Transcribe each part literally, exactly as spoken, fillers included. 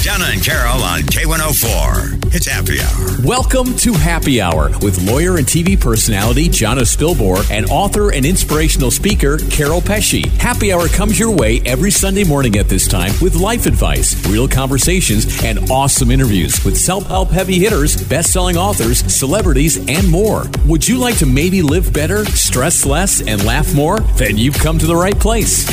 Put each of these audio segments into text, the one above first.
Donna and Carol on K one oh four. It's Happy Hour. Welcome to Happy Hour with lawyer and T V personality Jonna Spilbor and author and inspirational speaker Carol Pesci. Happy Hour comes your way every Sunday morning at this time with life advice, real conversations, and awesome interviews with self-help heavy hitters, best-selling authors, celebrities, and more. Would you like to maybe live better, stress less, and laugh more? Then you've come to the right place.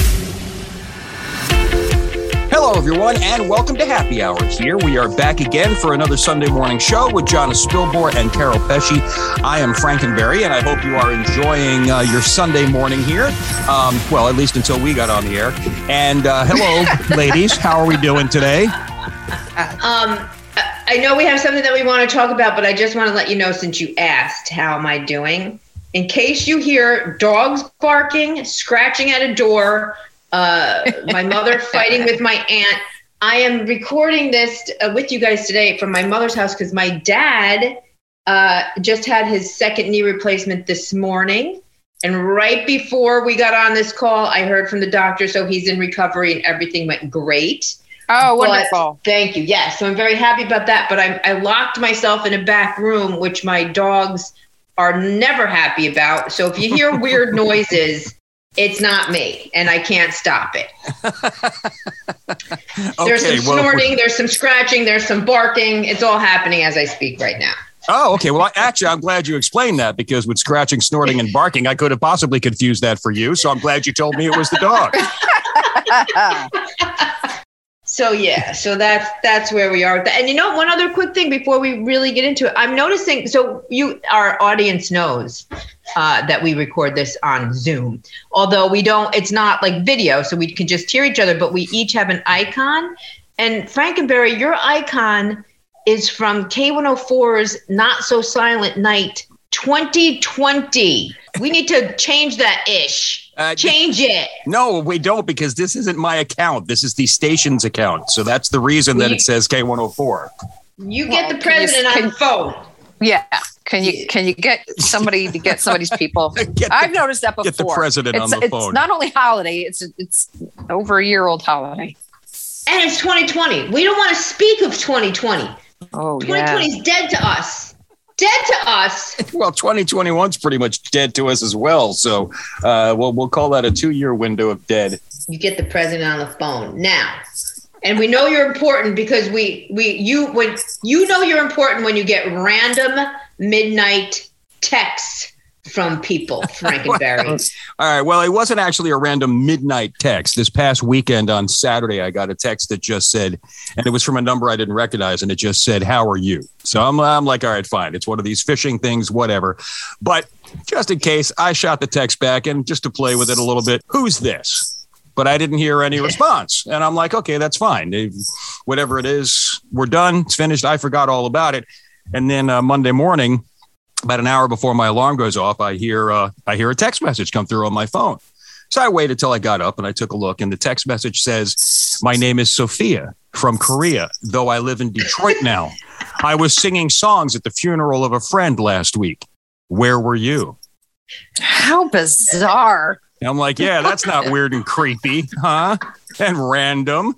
Hello, everyone, and welcome to Happy Hour here. We are back again for another Sunday morning show with Jonna Spilbor and Carol Pesci. I am Frankenberry, and I hope you are enjoying uh, your Sunday morning here. Um, well, at least until we got on the air. And uh, hello, ladies. How are we doing today? Um, I know we have something that we want to talk about, but I just want to let you know, since you asked, how am I doing? In case you hear dogs barking, scratching at a door, uh, my mother fighting with my aunt, I am recording this uh, with you guys today from my mother's house because my dad uh, just had his second knee replacement this morning. And right before we got on this call, I heard from the doctor. So he's in recovery and everything went great. Oh, wonderful. But, thank you. Yes. So I'm very happy about that. But I, I locked myself in a back room, which my dogs are never happy about. So if you hear weird noises, it's not me, and I can't stop it. There's Okay, some well, snorting, there's some scratching, there's some barking. It's all happening as I speak right now. Oh, okay. Well, actually, I'm glad you explained that because with scratching, snorting, and barking, I could have possibly confused that for you. So I'm glad you told me it was the dog. So yeah, so that's that's where we are with that. And you know, one other quick thing before we really get into it, I'm noticing. So you, our audience knows uh, that we record this on Zoom, although we don't. It's not like video, so we can just hear each other. But we each have an icon. And Frankenberry, your icon is from K one oh four's Not So Silent Night twenty twenty. We need to change that ish. Uh, Change it. No, we don't, because this isn't my account. This is the station's account. So that's the reason that it says K one oh four. You get well, the president you, can, on the phone. Yeah. Can you can you get somebody to get somebody's people? the, I've noticed that before. Get the president it's, on the it's phone. It's not only holiday, it's it's over a year old holiday. And it's twenty twenty. We don't want to speak of twenty twenty. Oh, twenty twenty yeah. is dead to us. Dead to us. Well, twenty twenty-one's pretty much dead to us as well. So uh, we'll, we'll call that a two-year window of dead. You get the president on the phone now. And we know you're important because we, we you when you know you're important when you get random midnight texts from people, Frankenberry. All right. Well, it wasn't actually a random midnight text. This past weekend on Saturday, I got a text that just said, and it was from a number I didn't recognize, and it just said, "How are you?" So I'm, I'm like, all right, fine. It's one of these phishing things, whatever. But just in case, I shot the text back, and just to play with it a little bit, who's this? But I didn't hear any response. And I'm like, okay, that's fine. If, whatever it is, we're done. It's finished. I forgot all about it. And then uh, Monday morning, about an hour before my alarm goes off, I hear uh, I hear a text message come through on my phone. So I waited till I got up and I took a look, and the text message says, "My name is Sophia from Korea, though I live in Detroit now. I was singing songs at the funeral of a friend last week. Where were you?" How bizarre. And I'm like, yeah, that's not weird and creepy, huh? And random.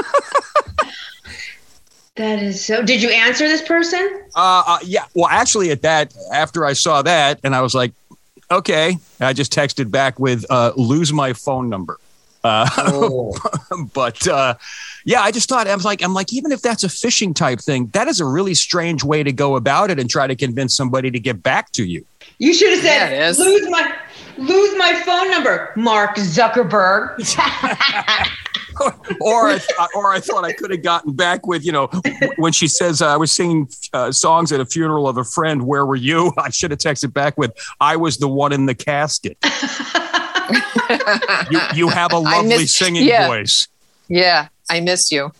That is so. Did you answer this person? Uh, uh, yeah. Well, actually, at that, after I saw that, and I was like, okay, I just texted back with uh, "lose my phone number." Uh, oh. But uh, yeah, I just thought I was like, I'm like, even if that's a phishing type thing, that is a really strange way to go about it and try to convince somebody to get back to you. You should have said, yeah, "lose my lose my phone number, Mark Zuckerberg." or I th- or I thought I could have gotten back with, you know, when she says uh, I was singing uh, songs at a funeral of a friend. Where were you? I should have texted back with, "I was the one in the casket." you, you have a lovely miss, singing yeah. voice. Yeah, I miss you.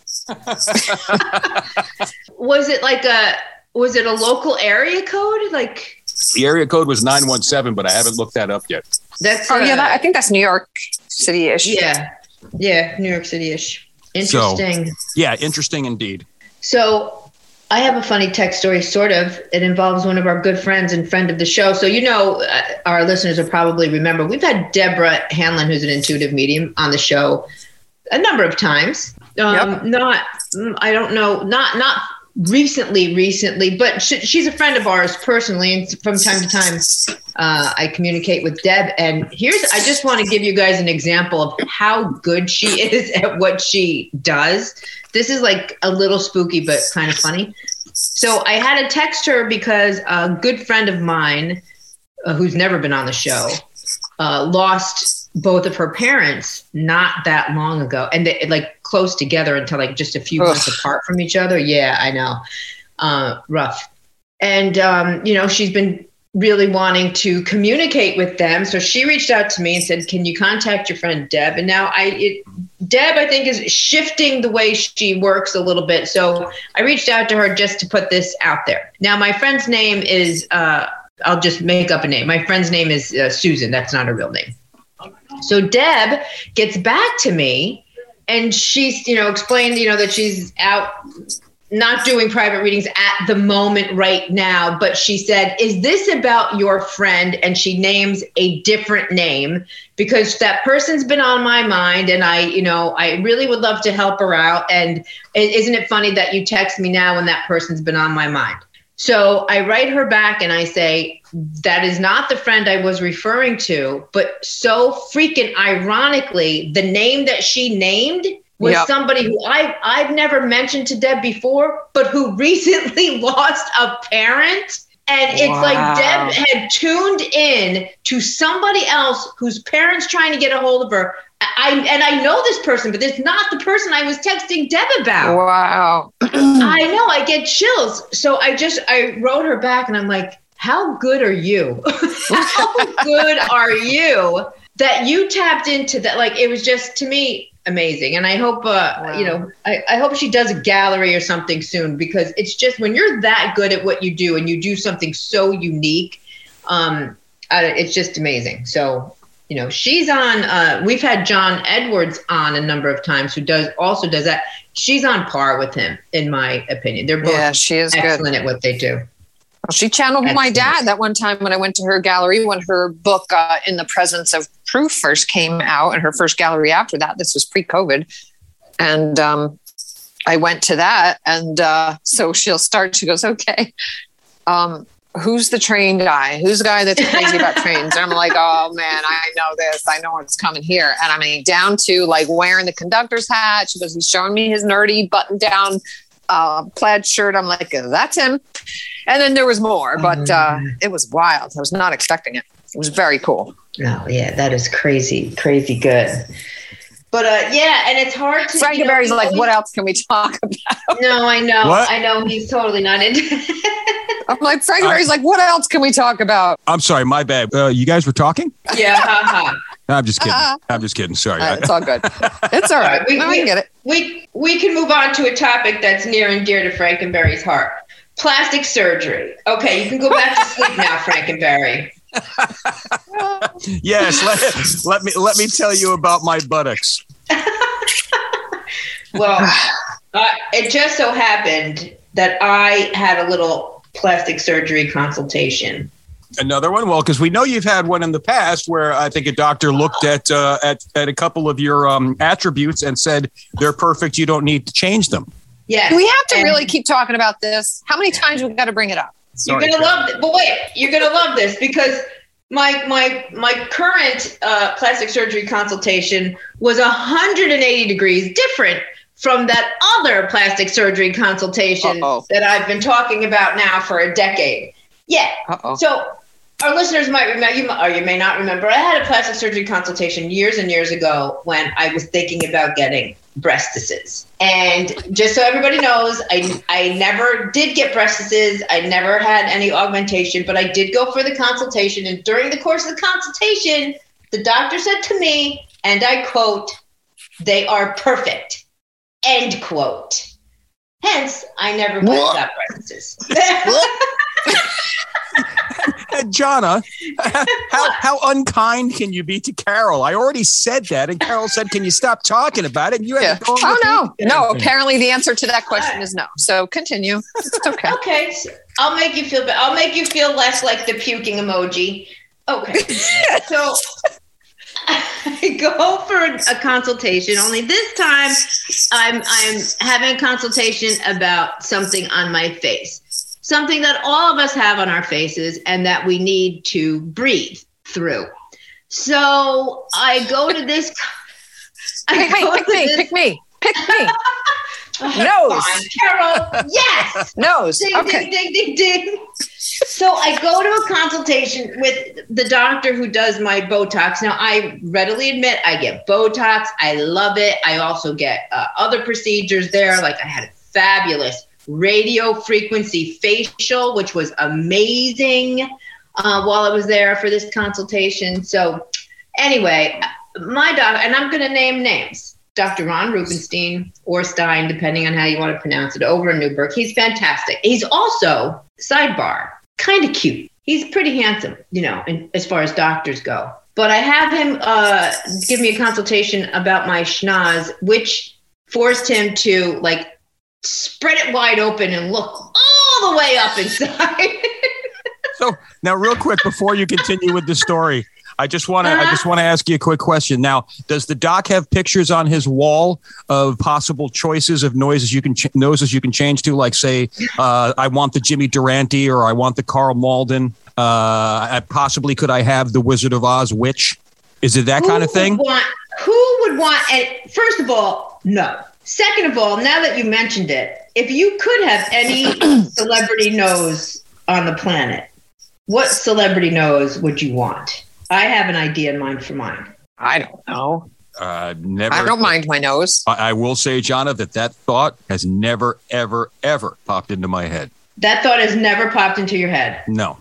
Was it like a was it a local area code? Like the area code was nine one seven, but I haven't looked that up yet. That's oh uh, yeah, that, I think that's New York City-ish. Yeah. Yeah, New York City-ish. Interesting. So, yeah, interesting indeed. So I have a funny tech story, sort of. It involves one of our good friends and friend of the show. So, you know, uh, our listeners will probably remember, we've had Deborah Hanlon, who's an intuitive medium, on the show a number of times. Um, yep. Not I don't know, not not recently, recently, but she, she's a friend of ours personally, and from time to time, uh, I communicate with Deb. And here's, I just want to give you guys an example of how good she is at what she does. This is like a little spooky, but kind of funny. So I had to text her because a good friend of mine, uh, who's never been on the show, uh, lost both of her parents not that long ago, and they like close together until like just a few Ugh. months apart from each other. Yeah, I know. Uh, rough. And, um, you know, she's been really wanting to communicate with them. So she reached out to me and said, can you contact your friend Deb? And now I, it, Deb, I think, is shifting the way she works a little bit. So I reached out to her just to put this out there. Now, my friend's name is, uh, I'll just make up a name. My friend's name is uh, Susan. That's not her real name. So Deb gets back to me and she's, you know, explained, you know, that she's out not doing private readings at the moment right now. But she said, is this about your friend? And she names a different name because that person's been on my mind. And I, you know, I really would love to help her out. And isn't it funny that you text me now when that person's been on my mind? So I write her back and I say, that is not the friend I was referring to, but so freaking ironically, the name that she named was yep. somebody who I, I've never mentioned to Deb before, but who recently lost a parent. And it's wow. like Deb had tuned in to somebody else whose parents trying to get a hold of her. I and I know this person, but it's not the person I was texting Deb about. Wow. I know, I get chills. So I just, I wrote her back and I'm like, how good are you? How good are you that you tapped into that? Like, it was just, to me, amazing. And I hope, uh, wow. you know, I, I hope she does a gallery or something soon, because it's just, when you're that good at what you do and you do something so unique, um, uh, it's just amazing. So, you know, she's on, uh, we've had John Edwards on a number of times, who does also does that. She's on par with him, in my opinion. They're both yeah, she is excellent good. at what they do. Well, she channeled excellent. My dad that one time when I went to her gallery, when her book, uh, In the Presence of Proof, first came out, and her first gallery after that. This was pre-COVID. And um, I went to that. And uh, so she'll start, she goes, okay, um, who's the train guy? Who's the guy that's crazy about trains? And I'm like, oh man, I know this. I know what's coming here. And I mean, down to like wearing the conductor's hat. She goes, he's showing me his nerdy button down uh, plaid shirt. I'm like, that's him. And then there was more, but uh, it was wild. I was not expecting it. It was very cool. Oh yeah, that is crazy, crazy good. But uh, yeah, and it's hard to. Frankenberry's you know, like, what else can we talk about? No, I know, what? I know, he's totally not into. I'm like, Frankenberry's like, what else can we talk about? I'm sorry, my bad. Uh, you guys were talking? Yeah, haha. I'm just kidding. Uh, I'm just kidding. Sorry. Uh, it's all good. It's all right. We, no, we, we get it. We we can move on to a topic that's near and dear to Frankenberry's heart: plastic surgery. Okay, you can go back to sleep now, Frankenberry. Yes, let, let me let me tell you about my buttocks. Well, uh, it just so happened that I had a little plastic surgery consultation. Another one? Well, because we know you've had one in the past where I think a doctor looked at uh, at, at a couple of your um, attributes and said they're perfect. You don't need to change them. Yeah. Do we have to and really keep talking about this? How many times we've got to bring it up? Sorry, you're gonna love it. But wait, you're gonna love this, because my my my current uh, plastic surgery consultation was one hundred eighty degrees different from that other plastic surgery consultation Uh-oh. that I've been talking about now for a decade. Yeah. Uh-oh. So our listeners might remember, you, or you may not remember, I had a plastic surgery consultation years and years ago when I was thinking about getting breastises. And just so everybody knows, I I never did get breastises. I never had any augmentation, but I did go for the consultation. And during the course of the consultation, the doctor said to me, and I quote, "They are perfect," end quote. Hence, I never went and got breastises. Jonna, how how unkind can you be to Carol? I already said that, and Carol said, "Can you stop talking about it?" And you had yeah. to go oh no, no. Apparently, the answer to that question is no. So continue. It's okay. Okay, so I'll make you feel. I'll make you feel less like the puking emoji. Okay, so I go for a consultation. Only this time, I'm I'm having a consultation about something on my face, something that all of us have on our faces, and that we need to breathe through. So I go to this. I pick me, pick me, this, pick me, pick me. Nose, fine, Carol. Yes, nose. Ding, Okay. ding, ding, ding, ding. So I go to a consultation with the doctor who does my Botox. Now, I readily admit I get Botox. I love it. I also get uh, other procedures there. Like I had a fabulous radio frequency facial, which was amazing uh, while I was there for this consultation. So anyway, my doctor, and I'm going to name names, Doctor Ron Rubenstein or Stein, depending on how you want to pronounce it, over in Newburgh. He's fantastic. He's also, sidebar, kind of cute. He's pretty handsome, you know, in, as far as doctors go. But I have him uh, give me a consultation about my schnoz, which forced him to like spread it wide open and look all the way up inside. So now, real quick, before you continue with the story, I just want to I just want to ask you a quick question. Now, does the doc have pictures on his wall of possible choices of noises you can ch- noses you can change to? Like, say, uh, I want the Jimmy Durante, or I want the Carl Malden. Uh, I, possibly, could I have the Wizard of Oz witch? Is it that who kind of thing? Would want, who would want? And first of all, no. Second of all, now that you mentioned it, if you could have any celebrity nose on the planet, what celebrity nose would you want? I have an idea in mind for mine. I don't know. Uh, never. I don't mind my nose. I, I will say, Jonna, that that thought has never, ever, ever popped into my head. That thought has never popped into your head. No.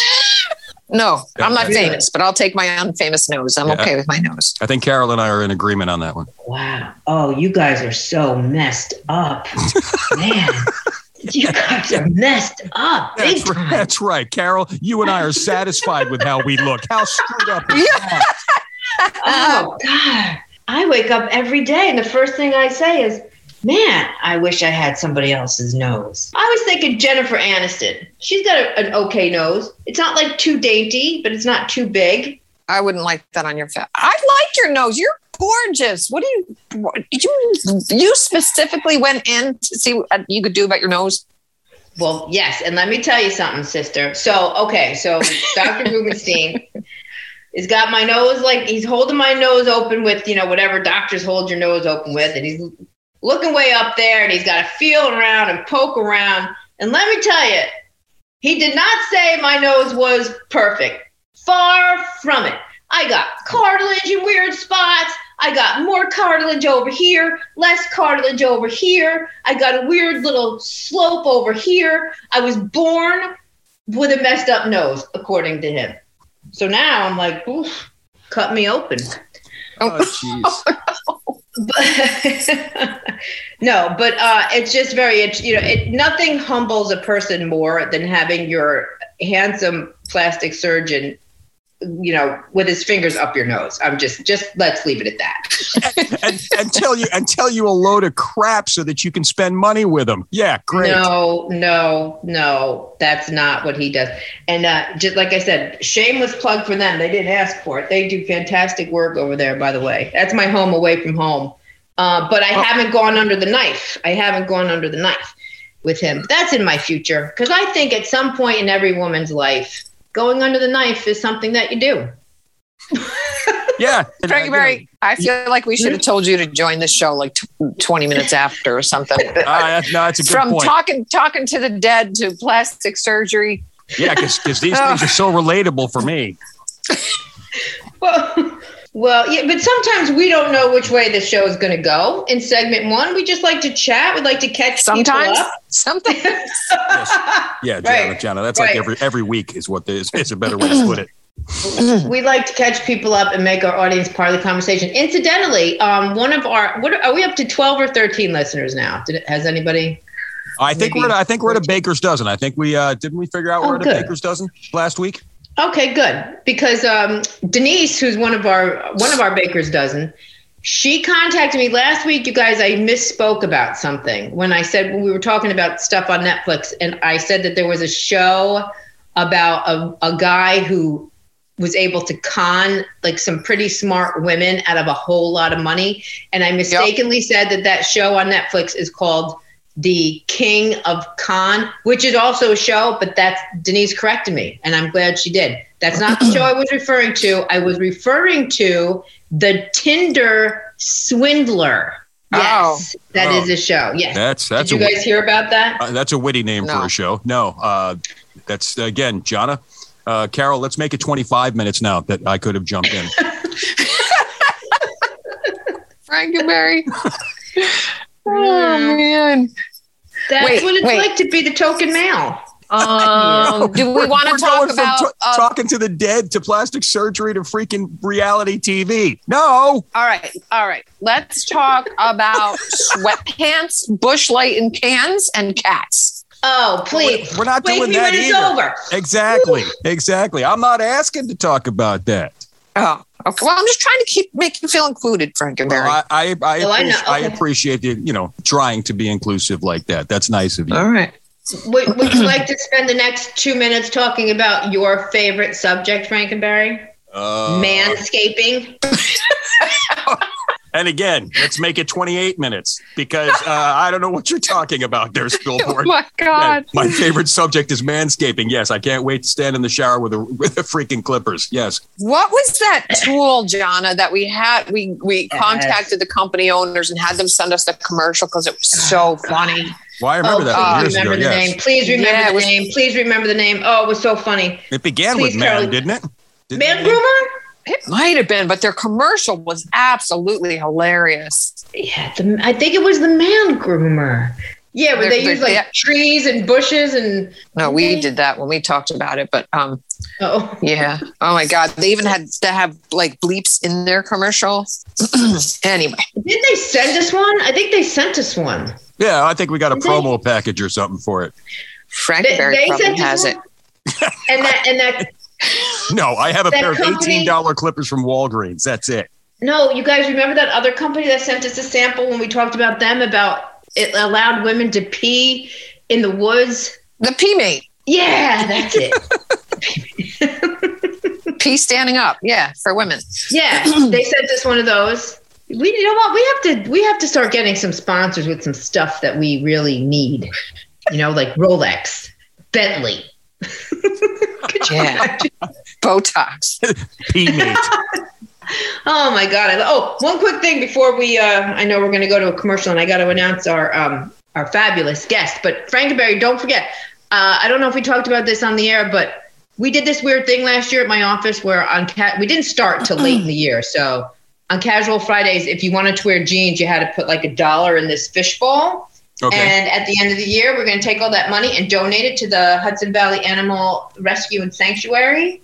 No, I'm not Really? famous, but I'll take my unfamous nose. I'm Yeah. okay with my nose. I think Carol and I are in agreement on that one. Wow. Oh, you guys are so messed up. Man, you guys are messed up. Big That's right, time. that's right. Carol, you and I are satisfied with how we look. How screwed up is that? Oh, God. I wake up every day and the first thing I say is, man, I wish I had somebody else's nose. I was thinking Jennifer Aniston. She's got a, an okay nose. It's not like too dainty, but it's not too big. I wouldn't like that on your face. I like your nose. You're gorgeous. What do you, what, did you, you specifically went in to see what you could do about your nose? Well, yes. And let me tell you something, sister. So, okay. So Doctor Rubenstein has got my nose, like he's holding my nose open with, you know, whatever doctors hold your nose open with. And he's looking way up there and he's got to feel around and poke around. And let me tell you, he did not say my nose was perfect. Far from it. I got cartilage in weird spots. I got more cartilage over here, less cartilage over here. I got a weird little slope over here. I was born with a messed up nose, according to him. So now I'm like, oof, cut me open. Oh, jeez. But no, but uh, it's just very, it, you know, it, nothing humbles a person more than having your handsome plastic surgeon, you know, with his fingers up your nose. I'm just, just let's leave it at that. and, and tell you and tell you a load of crap so that you can spend money with him. Yeah, great. No, no, no, that's not what he does. And uh, just like I said, shameless plug for them. They didn't ask for it. They do fantastic work over there, by the way. That's my home away from home. Uh, but I haven't gone under the knife. I haven't gone under the knife with him. That's in my future. Because I think at some point in every woman's life, going under the knife is something that you do. Yeah. Frankie Berry, I feel like we should have told you to join the show like t- twenty minutes after or something. Uh, that's, no, that's a good From point. talking talking to the dead to plastic surgery. Yeah, because these things are so relatable for me. Well, well, yeah, but sometimes we don't know which way the show is going to go. In segment one, we just like to chat. We'd like to catch Sometimes, people up. sometimes. Yes. Yeah, Jana, Right. Jana, that's Right. like every every week is what is, is a better way to put it. We like to catch people up and make our audience part of the conversation. Incidentally, um, one of our what are, are we up to twelve or thirteen listeners now? Did it, has anybody? I think Maybe we're at, I think we're at a baker's dozen. I think we uh, didn't we figure out Oh, we're at a good. baker's dozen last week. Okay, good. Because um, Denise, who's one of our one of our baker's dozen, she contacted me last week. You guys, I misspoke about something when I said when we were talking about stuff on Netflix, and I said that there was a show about a, a guy who was able to con like some pretty smart women out of a whole lot of money. And I mistakenly yep. said that that show on Netflix is called The King of Con, which is also a show, but that's Denise corrected me, and I'm glad she did. That's not the show I was referring to. I was referring to The Tinder Swindler. Yes, oh. that oh. is a show. Yes. That's, that's Did you a, guys hear about that? Uh, that's a witty name no. for a show. No, uh, that's, again, Jonna. Uh, Carol, let's make it twenty-five minutes now that I could have jumped in. Frankenberry. Oh, man. That's wait, what it's wait. like to be the token male. Um, do we want to talk about t- uh, talking to the dead to plastic surgery to freaking reality T V? No. All right. All right. Let's talk about sweatpants, Busch Light in cans, and cats. Oh, please. We're, we're not Wait doing me that when either. It's over. Exactly. Exactly. I'm not asking to talk about that. Oh, okay. Well, I'm just trying to keep make you feel included, Frankenberry. Well, I I, I, well, I, appreciate, okay. I appreciate the, you know, trying to be inclusive like that. That's nice of you. All right. Would, would you like to spend the next two minutes talking about your favorite subject, Frankenberry? Uh, Manscaping. And again, let's make it twenty-eight minutes because uh, I don't know what you're talking about there, Spillboard. Oh my God. Yeah, my favorite subject is manscaping. Yes, I can't wait to stand in the shower with a, with the freaking clippers. Yes. What was that tool, Jonna, that we had? We we contacted the company owners and had them send us the commercial because it was so funny. Well, I remember oh, that. Please remember ago, the yes. name. Please remember yeah, the was, name. Please remember the name. Oh, it was so funny. It began please, with man, Carol. didn't it? Didn't Man it? Groomer? It might have been, but their commercial was absolutely hilarious. Yeah, the, I think it was the Man Groomer. Yeah, where They're, they use like yeah. trees and bushes and. No, we did that when we talked about it, but um, oh yeah. Oh my God, they even had to have like bleeps in their commercial. Anyway, didn't they send us one? I think they sent us one. Yeah, I think we got a Did promo they? package or something for it. Frankenberry they probably has one? it. And that and that. No, I have a that pair company, of eighteen dollars clippers from Walgreens. That's it. No, you guys remember that other company that sent us a sample when we talked about them about it allowed women to pee in the woods? The Pee Mate. Yeah, that's it. Pee standing up. Yeah, for women. Yeah, they sent us one of those. We, you know what? We have to we have to start getting some sponsors with some stuff that we really need. You know, like Rolex, Bentley. Yeah. Botox. P-Mate. Oh my God. Oh, one quick thing before we, uh, I know we're going to go to a commercial and I got to announce our, um, our fabulous guest, but Frankenberry, don't forget, uh, I don't know if we talked about this on the air, but we did this weird thing last year at my office where on ca- we didn't start till late in the year. So on Casual Fridays, if you wanted to wear jeans, you had to put like a dollar in this fishbowl. Okay. And at the end of the year, we're going to take all that money and donate it to the Hudson Valley Animal Rescue and Sanctuary.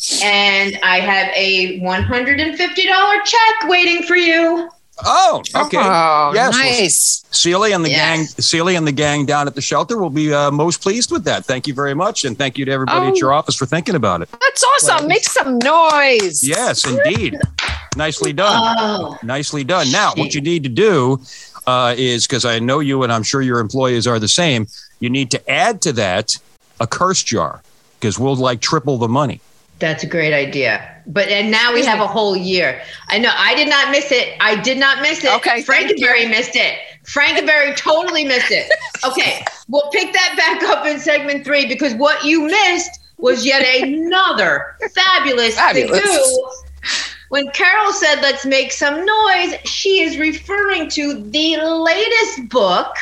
And I have a one hundred fifty dollars check waiting for you. Oh, okay. Oh, yes, nice. Well, Celia and the yes. gang, Celia and the gang down at the shelter will be uh, most pleased with that. Thank you very much, and thank you to everybody oh, at your office for thinking about it. That's awesome. Well, Make some noise. Yes, indeed. Nicely done. Oh. Nicely done. Now, what you need to do uh, is, because I know you and I'm sure your employees are the same, you need to add to that a curse jar because we'll like triple the money. That's a great idea. But and now we have a whole year. I know I did not miss it. I did not miss it. Okay. Frankenberry missed it. Frankenberry totally missed it. Okay. We'll pick that back up in segment three because what you missed was yet another fabulous, fabulous. thing. When Carol said, let's make some noise, she is referring to the latest book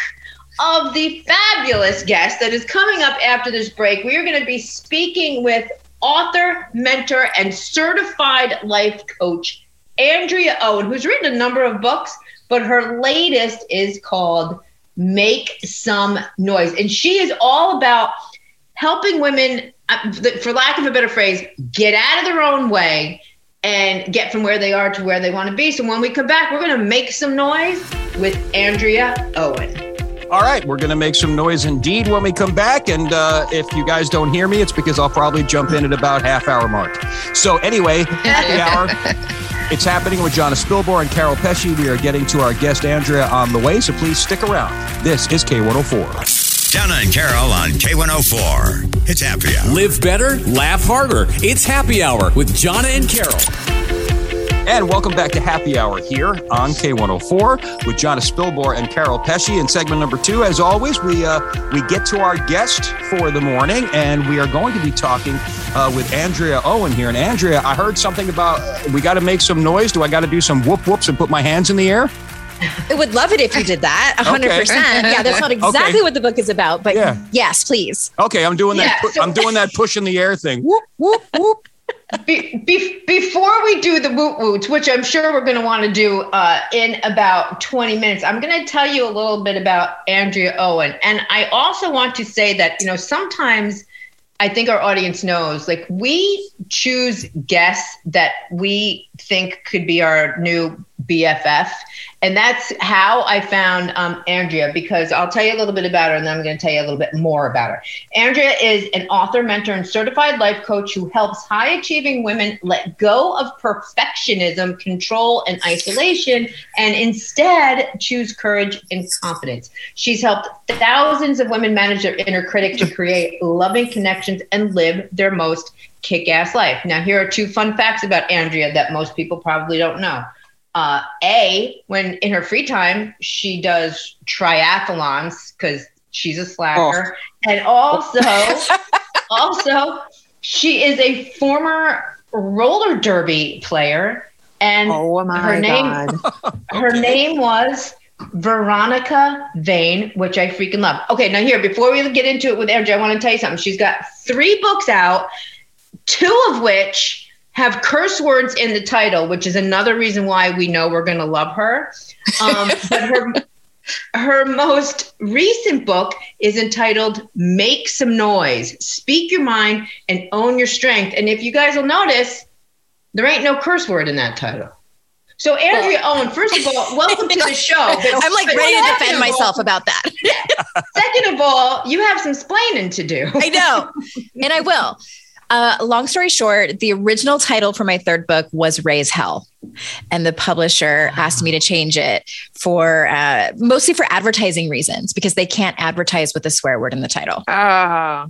of the fabulous guest that is coming up after this break. We are going to be speaking with author, mentor, and certified life coach, Andrea Owen, who's written a number of books, but her latest is called Make Some Noise. And she is all about helping women, for lack of a better phrase, get out of their own way and get from where they are to where they want to be. So when we come back, we're going to make some noise with Andrea Owen. All right, we're going to make some noise indeed when we come back. And uh, if you guys don't hear me, it's because I'll probably jump in at about half hour mark. So anyway, happy hour. It's happening with Jonna Spillboard and Carol Pesci. We are getting to our guest, Andrea, on the way. So please stick around. This is K one oh four. Donna and Carol on K one oh four. It's Happy Hour. Live better, laugh harder. It's Happy Hour with Jonna and Carol. And welcome back to Happy Hour here on K one oh four with Jonna Spilbor and Carol Pesci. In segment number two, as always, we uh, we get to our guest for the morning, and we are going to be talking uh, with Andrea Owen here. And Andrea, I heard something about uh, we got to make some noise. Do I got to do some whoop whoops and put my hands in the air? I would love it if you did that. one hundred percent. Okay. Yeah, that's not exactly Okay. what the book is about, but Yeah. yes, please. Okay, I'm doing that. Yeah, pu- so- I'm doing that push in the air thing. Whoop whoop whoop. Be, be, before we do the woot woots, which I'm sure we're going to want to do uh, in about twenty minutes, I'm going to tell you a little bit about Andrea Owen. And I also want to say that, you know, sometimes I think our audience knows, like, we choose guests that we think could be our new B F F. And that's how I found um, Andrea, because I'll tell you a little bit about her, and then I'm going to tell you a little bit more about her. Andrea is an author, mentor, and certified life coach who helps high-achieving women let go of perfectionism, control, and isolation, and instead choose courage and confidence. She's helped thousands of women manage their inner critic to create loving connections and live their most kick-ass life. Now, here are two fun facts about Andrea that most people probably don't know. Uh, A, when in her free time, she does triathlons because she's a slacker. Oh. And also, also, she is a former roller derby player. And Oh my her name, God. her name was Veronica Vane, which I freaking love. Okay, now here, before we get into it with Andrea, I want to tell you something. She's got three books out, two of which have curse words in the title, which is another reason why we know we're going to love her. Um, but her her most recent book is entitled Make Some Noise, Speak Your Mind and Own Your Strength. And if you guys will notice, there ain't no curse word in that title. So Andrea oh. Owen, first of all, welcome to the show. I'm like but ready to defend all, myself about that. Second of all, you have some splaining to do. I know, and I will. Uh, long story short, the original title for my third book was Raise Hell. And the publisher asked me to change it for uh, mostly for advertising reasons, because they can't advertise with a swear word in the title. Ah.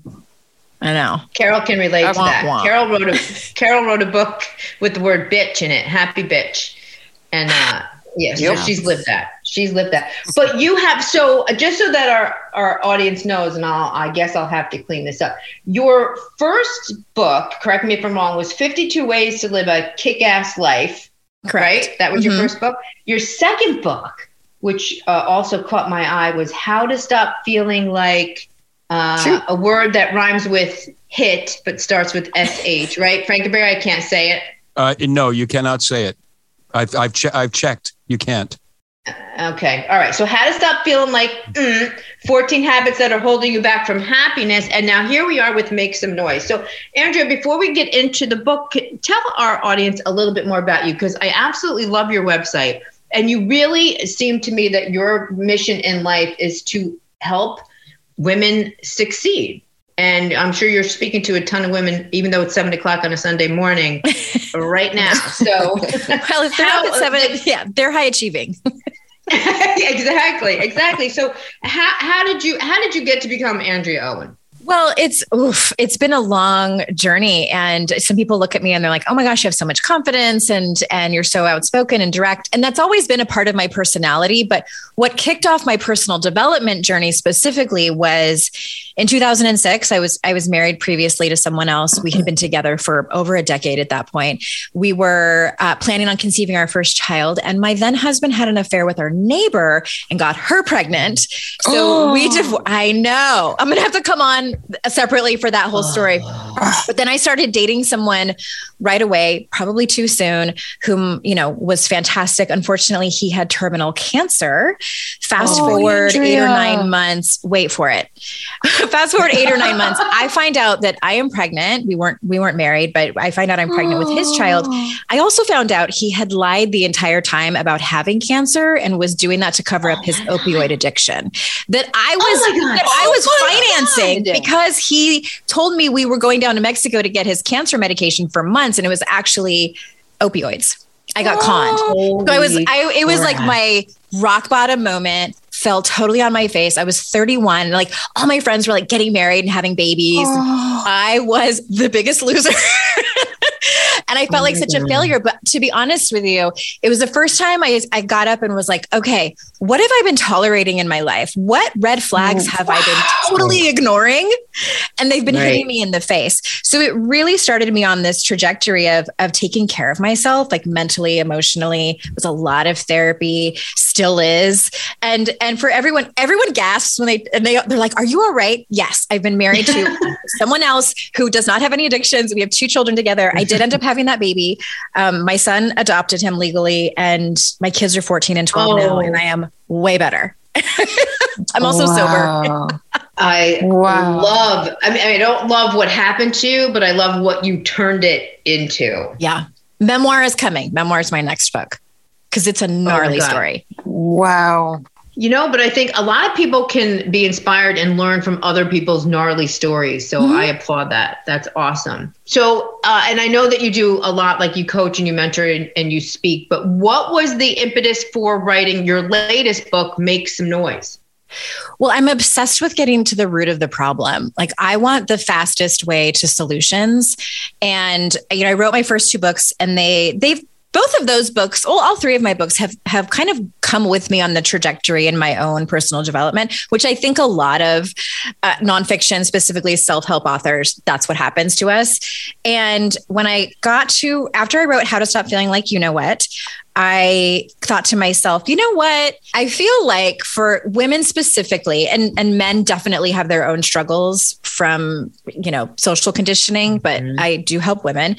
I know. Carol can relate to Wah, that. wah. Carol wrote a Carol wrote a book with the word bitch in it, happy bitch. And uh yeah, so Yep. she's lived that. She's lived that. But you have, so just so that our, our audience knows, and I'll, I guess I'll have to clean this up. Your first book, correct me if I'm wrong, was fifty-two Ways to Live a Kick-Ass Life. Correct. Right? That was Mhm. your first book. Your second book, which uh, also caught my eye, was How to Stop Feeling Like uh, a word that rhymes with hit, but starts with S H, right? Frankenberry, I can't say it. Uh, no, you cannot say it. I've I've, che- I've checked. You can't. Okay. All right. So how to stop feeling like mm, fourteen habits that are holding you back from happiness. And now here we are with Make Some Noise. So Andrea, before we get into the book, tell our audience a little bit more about you, because I absolutely love your website. And you really seem to me that your mission in life is to help women succeed. And I'm sure you're speaking to a ton of women, even though it's seven o'clock on a Sunday morning right now. So, Well, if they're how- up at seven, yeah, they're high achieving. exactly, exactly. So, how how did you how did you get to become Andrea Owen? Well, it's oof, it's been a long journey, and some people look at me and they're like, "Oh my gosh, you have so much confidence, and and you're so outspoken and direct." And that's always been a part of my personality. But what kicked off my personal development journey specifically was in two thousand six. I was I was married previously to someone else. We had been together for over a decade at that point. We were uh, planning on conceiving our first child, and my then husband had an affair with our neighbor and got her pregnant. So Oh. we div- I know I'm gonna have to come on separately for that whole story. But then I started dating someone right away, probably too soon, whom, you know, was fantastic. Unfortunately, he had terminal cancer. Fast Oh, forward Andrea. eight or nine months. Wait for it. Fast forward eight or nine months. I find out that I am pregnant. We weren't we weren't married, but I find out I'm pregnant with his child. I also found out he had lied the entire time about having cancer and was doing that to cover up his opioid addiction. That I was Oh my God. that I was Oh my financing God. because he told me we were going down to Mexico to get his cancer medication for months, and it was actually opioids. I got conned. So I was, I, it was like my rock bottom moment. fell totally on my face. I was thirty-one. And like all my friends were like getting married and having babies. Oh. I was the biggest loser. And I felt oh like such God. a failure. But to be honest with you, it was the first time I, I got up and was like, okay, what have I been tolerating in my life? What red flags oh, have wow. I been totally ignoring? And they've been right. hitting me in the face. So it really started me on this trajectory of, of taking care of myself, like mentally, emotionally. It was a lot of therapy, still is. And and for everyone, everyone gasps when they, and they, they're like, are you all right? Yes, I've been married to someone else who does not have any addictions. We have two children together. I did end up having that baby. Um, my son adopted him legally, and my kids are fourteen and twelve oh. now, and I am way better. I'm also wow. sober. I wow. love, I mean, I don't love what happened to you, but I love what you turned it into. Yeah. Memoir is coming. Memoir is my next book because it's a gnarly oh story. Wow. You know, but I think a lot of people can be inspired and learn from other people's gnarly stories. So mm-hmm. I applaud that. That's awesome. So, uh, and I know that you do a lot, like you coach and you mentor and, and you speak, but what was the impetus for writing your latest book, Make Some Noise? Well, I'm obsessed with getting to the root of the problem. Like I want the fastest way to solutions. And, you know, I wrote my first two books and they, they've, both of those books, well, all three of my books have, have kind of come with me on the trajectory in my own personal development, which I think a lot of uh, nonfiction, specifically self-help authors, that's what happens to us. And when I got to, after I wrote How to Stop Feeling Like You Know What, I thought to myself, you know what? I feel like for women specifically, and, and men definitely have their own struggles from, you know, social conditioning, but mm-hmm. I do help women.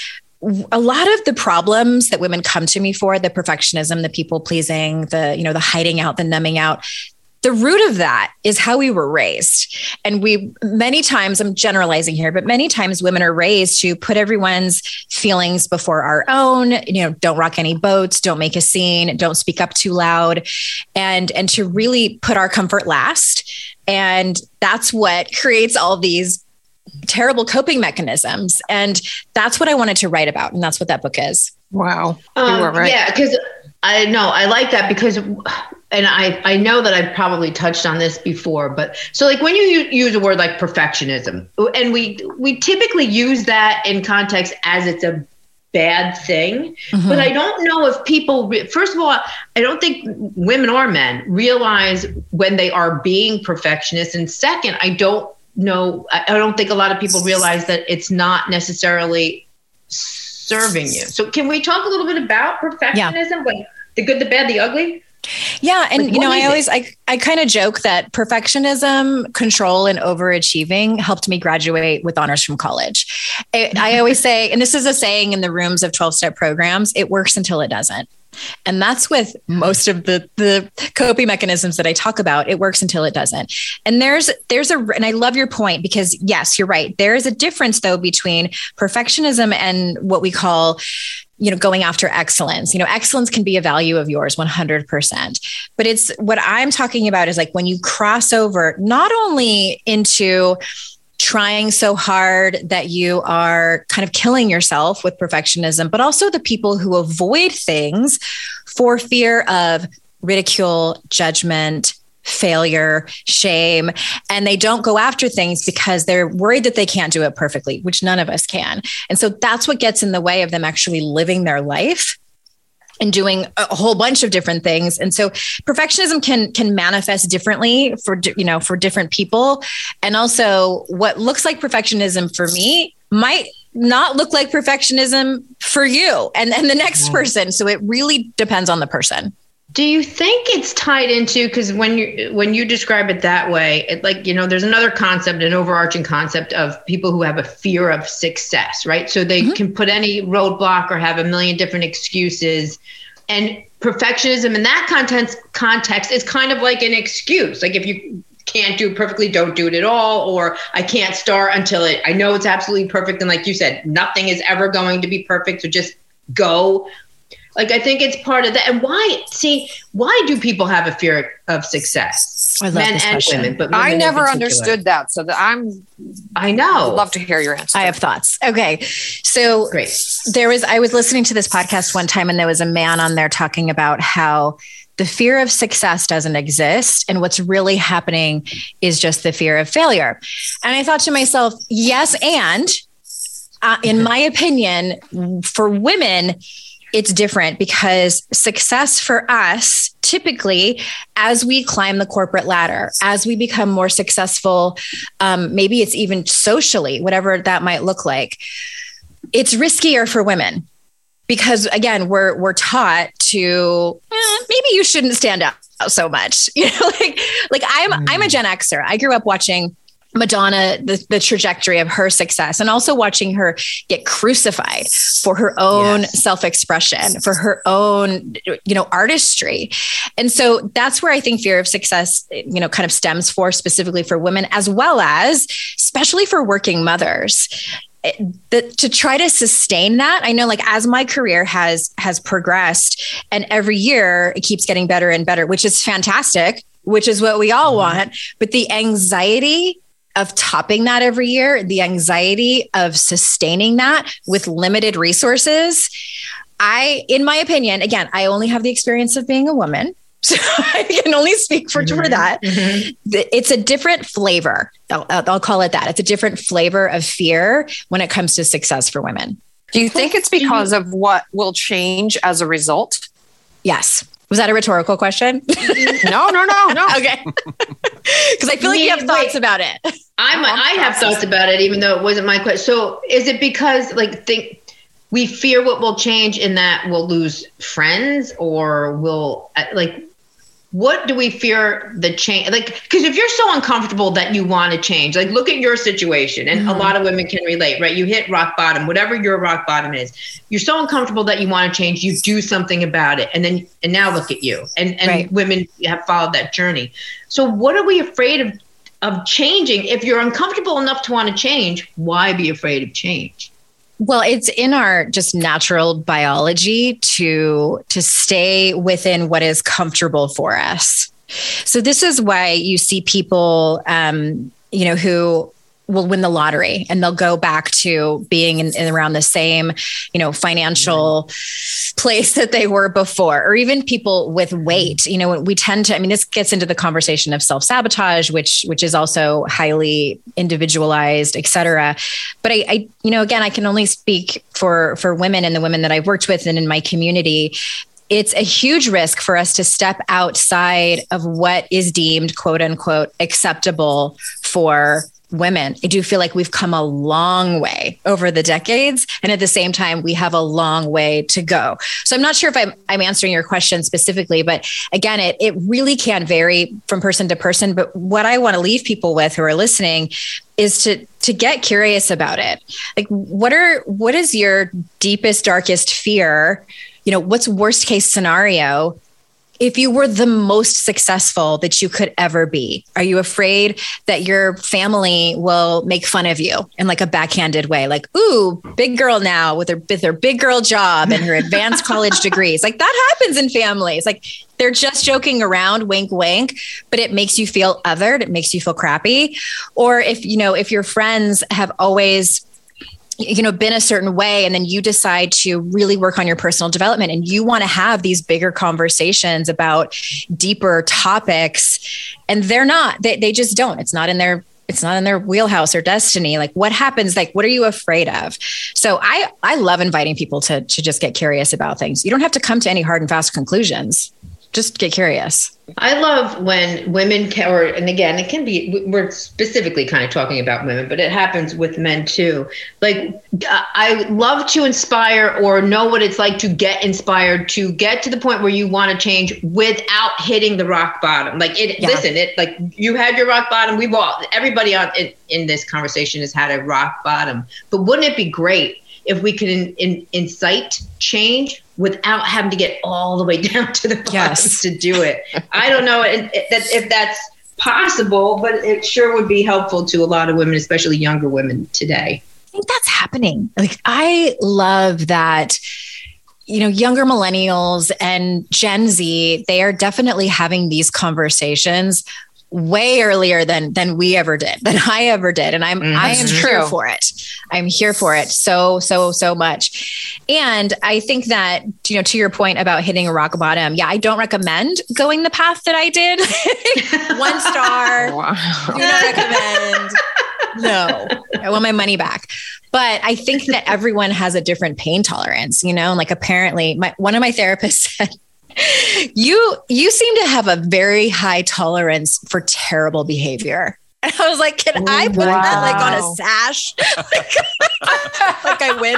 A lot of the problems that women come to me for, the perfectionism, the people pleasing, the, you know, the hiding out, the numbing out, the root of that is how we were raised. And we, many times, I'm generalizing here, but many times women are raised to put everyone's feelings before our own, you know, don't rock any boats, don't make a scene, don't speak up too loud, and, and to really put our comfort last. And that's what creates all these terrible coping mechanisms. And that's what I wanted to write about. And that's what that book is. Wow. Um, you were right. Yeah, because I know I like that because, and I, I know that I've probably touched on this before, but so like when you use a word like perfectionism, and we, we typically use that in context as it's a bad thing, mm-hmm. but I don't know if people, re- first of all, I don't think women or men realize when they are being perfectionists. And second, I don't No, I don't think a lot of people realize that it's not necessarily serving you. So can we talk a little bit about perfectionism? Yeah. Like the good, the bad, the ugly? Yeah. And, like, you know, I it? always, I, I kind of joke that perfectionism, control, and overachieving helped me graduate with honors from college. I, I always say, and this is a saying in the rooms of twelve-step programs, it works until it doesn't. And that's with most of the, the coping mechanisms that I talk about. It works until it doesn't. And there's, there's a, and I love your point because yes, you're right. There is a difference though, between perfectionism and what we call, you know, going after excellence. You know, excellence can be a value of yours one hundred percent, but it's what I'm talking about is like when you cross over not only into trying so hard that you are kind of killing yourself with perfectionism, but also the people who avoid things for fear of ridicule, judgment, failure, shame, and they don't go after things because they're worried that they can't do it perfectly, which none of us can. And so that's what gets in the way of them actually living their life and doing a whole bunch of different things. And so perfectionism can, can manifest differently for, you know, for different people. And also what looks like perfectionism for me might not look like perfectionism for you and, and the next person. So it really depends on the person. Do you think it's tied into, because when you when you describe it that way, it like, you know, there's another concept, an overarching concept of people who have a fear of success, right? So they mm-hmm. can put any roadblock or have a million different excuses. And perfectionism in that context context is kind of like an excuse. Like if you can't do it perfectly, don't do it at all. Or I can't start until it, I know it's absolutely perfect. And like you said, nothing is ever going to be perfect. So just go. Like, I think it's part of that. And why, see, why do people have a fear of success? I love Men this and question. women, but I never understood that. So that I'm, I know. I'd love to hear your answer. I have thoughts. Okay. So Great. there was, I was listening to this podcast one time and there was a man on there talking about how The fear of success doesn't exist. And what's really happening is just the fear of failure. And I thought to myself, yes, and uh, in my opinion, for women, it's different because success for us, typically, as we climb the corporate ladder, as we become more successful, um, maybe it's even socially, whatever that might look like, it's riskier for women because, again, we're we're taught to eh, maybe you shouldn't stand out so much. You know, like like I'm mm. I'm a Gen Xer. I grew up watching Madonna, the, the trajectory of her success, and also watching her get crucified for her own yes. self-expression, for her own, you know, artistry. And so that's where I think fear of success, you know, kind of stems for, specifically for women, as well as, especially for working mothers. The, to try to sustain that, I know, like, as my career has has progressed, and every year it keeps getting better and better, which is fantastic, which is what we all mm-hmm. want. But the anxiety of topping that every year, the anxiety of sustaining that with limited resources, I, in my opinion, again, I only have the experience of being a woman, so I can only speak for, mm-hmm. for that. Mm-hmm. It's a different flavor. I'll, I'll call it that. It's a different flavor of fear when it comes to success for women. Do you think it's because of what will change as a result? Yes. Was that a rhetorical question? No, no, no, no. Okay. Because I feel like you have thoughts wait, about it. I'm, I have thoughts about it, even though it wasn't my question. So is it because, like, think we fear what will change in that we'll lose friends, or will, like, what do we fear the change? Like, because if you're so uncomfortable that you want to change, like, look at your situation, and mm-hmm. a lot of women can relate, right? You hit rock bottom, whatever your rock bottom is. You're so uncomfortable that you want to change, you do something about it. And then, and now look at you. And, and right. women have followed that journey. So what are we afraid of, of changing? If you're uncomfortable enough to want to change, why be afraid of change? Well, it's in our just natural biology to, to stay within what is comfortable for us. So this is why you see people, um, you know, who will win the lottery and they'll go back to being in, in around the same, you know, financial place that they were before, or even people with weight. You know, we tend to, I mean, this gets into the conversation of self-sabotage, which, which is also highly individualized, et cetera. But I, I, you know, again, I can only speak for, for women and the women that I've worked with and in my community. It's a huge risk for us to step outside of what is deemed, quote unquote, acceptable for women. I do feel like we've come a long way over the decades. And at the same time, we have a long way to go. So I'm not sure if I'm, I'm answering your question specifically, but again, it, it really can vary from person to person. But what I want to leave people with who are listening is to, to get curious about it. Like, what are, what is your deepest, darkest fear? You know, what's worst case scenario? If you were the most successful that you could ever be, are you afraid that your family will make fun of you in like a backhanded way? Like, ooh, big girl now with her, with her big girl job and her advanced college degrees. Like, that happens in families. Like, they're just joking around, wink, wink, but it makes you feel othered. It makes you feel crappy. Or if, you know, if your friends have always, you know, been a certain way, and then you decide to really work on your personal development and you want to have these bigger conversations about deeper topics, and they're not, they, they just don't, it's not in their, it's not in their wheelhouse or destiny. Like, what happens? Like, what are you afraid of? So I, I love inviting people to, to just get curious about things. You don't have to come to any hard and fast conclusions. Just get curious. I love when women can, or, and again, it can be, we're specifically kind of talking about women, but it happens with men too. Like, I love to inspire or know what it's like to get inspired, to get to the point where you want to change without hitting the rock bottom. Like, it, yeah. listen, it, like, you had your rock bottom. We've all, everybody on in, in this conversation has had a rock bottom, but wouldn't it be great if we could in, in, incite change without having to get all the way down to the bottom yes. to do it? I don't know if, if that's possible, but it sure would be helpful to a lot of women, especially younger women today. I think that's happening. Like, I love that, you know, younger millennials and Gen Z, they are definitely having these conversations way earlier than than we ever did, than I ever did. And I'm mm-hmm. I am here for it. I'm here for it so, so, so much. And I think that, you know, to your point about hitting a rock bottom, yeah, I don't recommend going the path that I did. One star. Wow. Do not recommend. No, I want my money back. But I think that everyone has a different pain tolerance, you know, like apparently my, one of my therapists said, you, you seem to have a very high tolerance for terrible behavior. And I was like, can I put wow. that like on a sash? Like I win.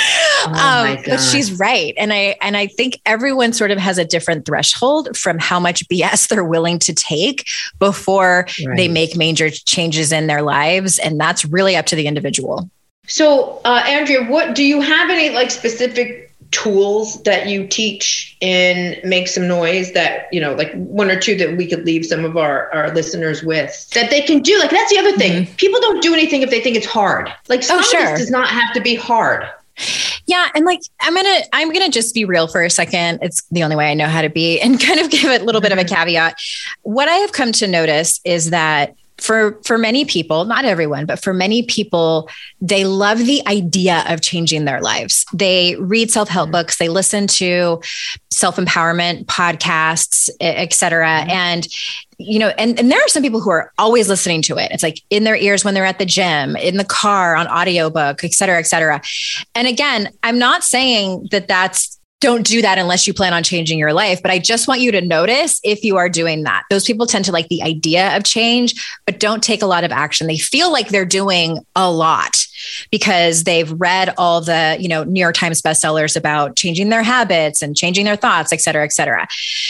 Oh um, but she's right. And I, and I think everyone sort of has a different threshold from how much B S they're willing to take before right. they make major changes in their lives. And that's really up to the individual. So, uh, Andrea, what do you have any like specific tools that you teach in Make Some Noise that, you know, like one or two that we could leave some of our, our listeners with that they can do? Like, that's the other thing. Mm-hmm. People don't do anything if they think it's hard. Like, some oh, sure. of this does not have to be hard. Yeah. And like, I'm going to, I'm going to just be real for a second. It's the only way I know how to be, and kind of give it a little mm-hmm. bit of a caveat. What I have come to notice is that For for many people, not everyone, but for many people, they love the idea of changing their lives. They read self-help mm-hmm. books, they listen to self-empowerment podcasts, et cetera. Mm-hmm. And, you know, and, and there are some people who are always listening to it. It's like in their ears when they're at the gym, in the car, on audiobook, et cetera, et cetera. And again, I'm not saying that that's don't do that unless you plan on changing your life. But I just want you to notice if you are doing that. Those people tend to like the idea of change, but don't take a lot of action. They feel like they're doing a lot because they've read all the, you know, New York Times bestsellers about changing their habits and changing their thoughts, et cetera, et cetera.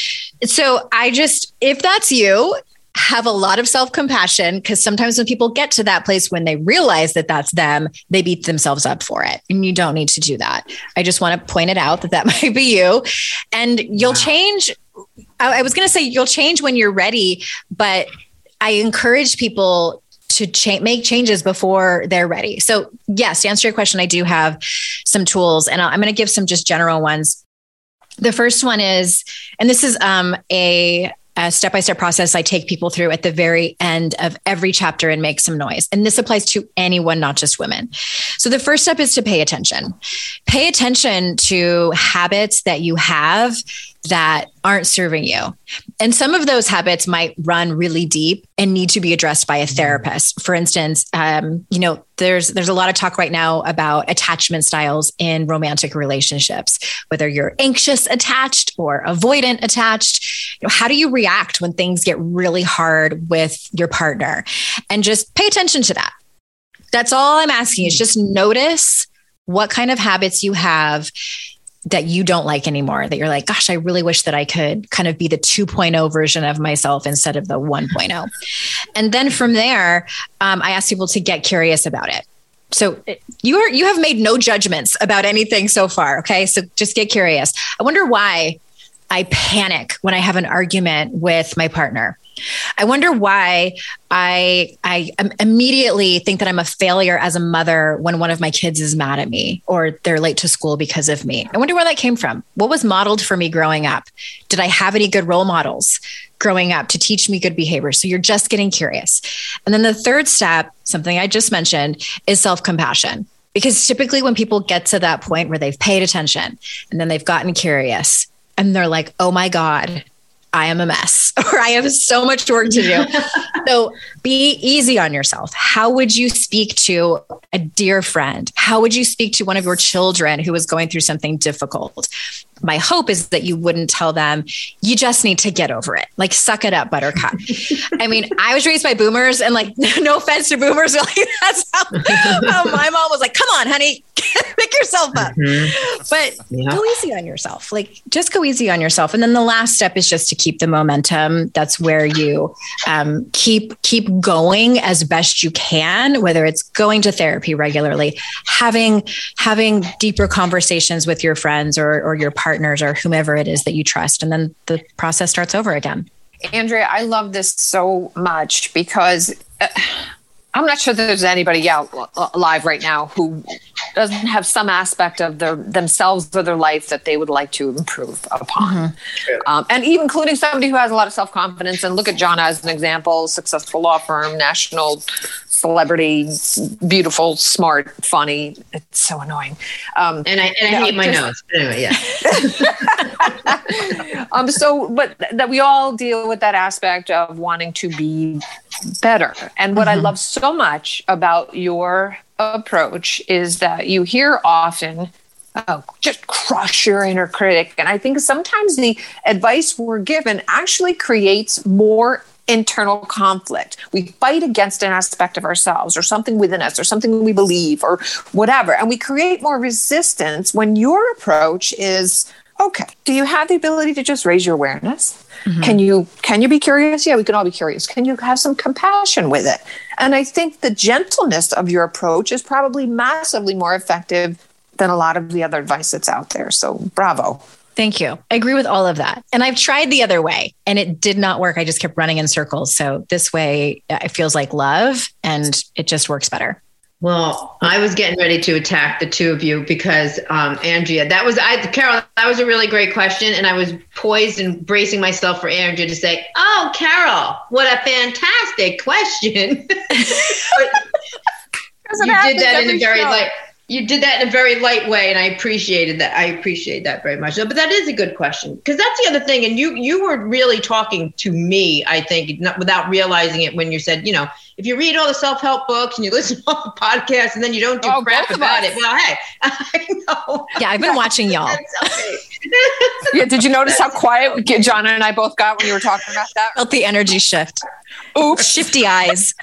So I just, if that's you, have a lot of self-compassion, because sometimes when people get to that place, when they realize that that's them, they beat themselves up for it. And you don't need to do that. I just want to point it out that that might be you, and you'll wow. change. I, I was going to say you'll change when you're ready, but I encourage people to cha- make changes before they're ready. So yes, to answer your question, I do have some tools, and I'm going to give some just general ones. The first one is, and this is um, a a step-by-step process I take people through at the very end of every chapter in Make Some Noise. And this applies to anyone, not just women. So the first step is to pay attention. Pay attention to habits that you have that aren't serving you. And some of those habits might run really deep and need to be addressed by a therapist. For instance, um, you know, there's there's a lot of talk right now about attachment styles in romantic relationships, whether you're anxious attached or avoidant attached. You know, how do you react when things get really hard with your partner? And just pay attention to that. That's all I'm asking is just notice what kind of habits you have that you don't like anymore, that you're like, gosh, I really wish that I could kind of be the two point oh version of myself instead of the one point oh. And then from there, um, I ask people to get curious about it. So you are, you have made no judgments about anything so far. Okay. So just get curious. I wonder why I panic when I have an argument with my partner. I wonder why I I immediately think that I'm a failure as a mother when one of my kids is mad at me or they're late to school because of me. I wonder where that came from. What was modeled for me growing up? Did I have any good role models growing up to teach me good behavior? So you're just getting curious. And then the third step, something I just mentioned, is self-compassion. Because typically when people get to that point where they've paid attention and then they've gotten curious and they're like, oh my God, I am a mess, or I have so much work to do. So be easy on yourself. How would you speak to a dear friend? How would you speak to one of your children who is going through something difficult? My hope is that you wouldn't tell them, you just need to get over it. Like, suck it up, buttercup. I mean, I was raised by boomers, and like, no offense to boomers, like, that's how, how my mom was like, come on, honey, pick yourself up. Mm-hmm. But yeah. Go easy on yourself. Like, just go easy on yourself. And then the last step is just to keep the momentum. That's where you um, keep, keep going as best you can, whether it's going to therapy regularly, having, having deeper conversations with your friends or, or your partner, partners or whomever it is that you trust. And then the process starts over again. Andrea, I love this so much because uh, I'm not sure that there's anybody out live right now who doesn't have some aspect of their themselves or their life that they would like to improve upon. Mm-hmm. Um, and even including somebody who has a lot of self-confidence. And look at Jonna as an example, successful law firm, national celebrity, beautiful, smart, funny. It's so annoying. Um, and I, and I hate my just, nose. But anyway, yeah. um, so, but that we all deal with that aspect of wanting to be better. And what mm-hmm. I love so much about your approach is that you hear often, oh, just crush your inner critic. And I think sometimes the advice we're given actually creates more internal conflict. We fight against an aspect of ourselves or something within us or something we believe or whatever. And we create more resistance when your approach is, okay, do you have the ability to just raise your awareness? Mm-hmm. Can you can you be curious? Yeah, we can all be curious. Can you have some compassion with it? And I think the gentleness of your approach is probably massively more effective than a lot of the other advice that's out there. So bravo. Thank you. I agree with all of that. And I've tried the other way and it did not work. I just kept running in circles. So this way it feels like love and it just works better. Well, I was getting ready to attack the two of you because um, Andrea, that was, I, Carol, that was a really great question. And I was poised and bracing myself for Andrea to say, oh, Carol, what a fantastic question. But you did that in a very light, you did that in a very light way. And I appreciated that. I appreciate that very much. So, but that is a good question because that's the other thing. And you, you were really talking to me, I think, not, without realizing it when you said, you know, if you read all the self-help books and you listen to all the podcasts and then you don't do oh, crap about it, well, hey, I know. Yeah, I've been watching y'all. Okay. Yeah, did you notice how quiet Jonna and I both got when you were talking about that? Felt the energy shift. Oops, shifty eyes.